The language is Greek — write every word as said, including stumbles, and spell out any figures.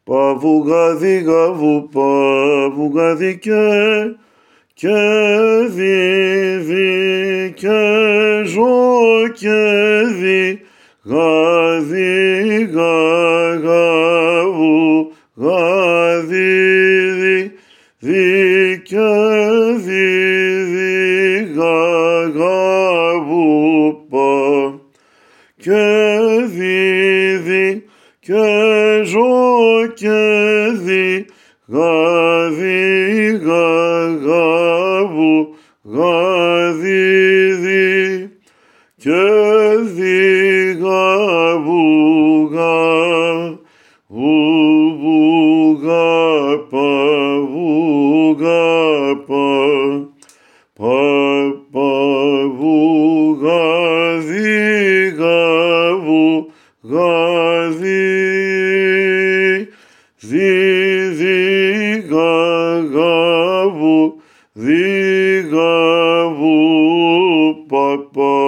Παβουγάδι γαβου, παβουγάδι και, και δι, δι, και ζω και δι, γαδι, γα, γαβου, γαδι, δι, δι, και δι, δι, γα, γαβου, πα, και δι, δι, και ζω και δι, γαδι, γα, γαβου, γαδι, δι, και δι, γαβου, γα, βου, γα, πα, βου, γα, πα, πα, πα, βου, γαδι, γαβου, γαδι, δι, δι, γα, γαβου, δι, γαβου, πα, πα.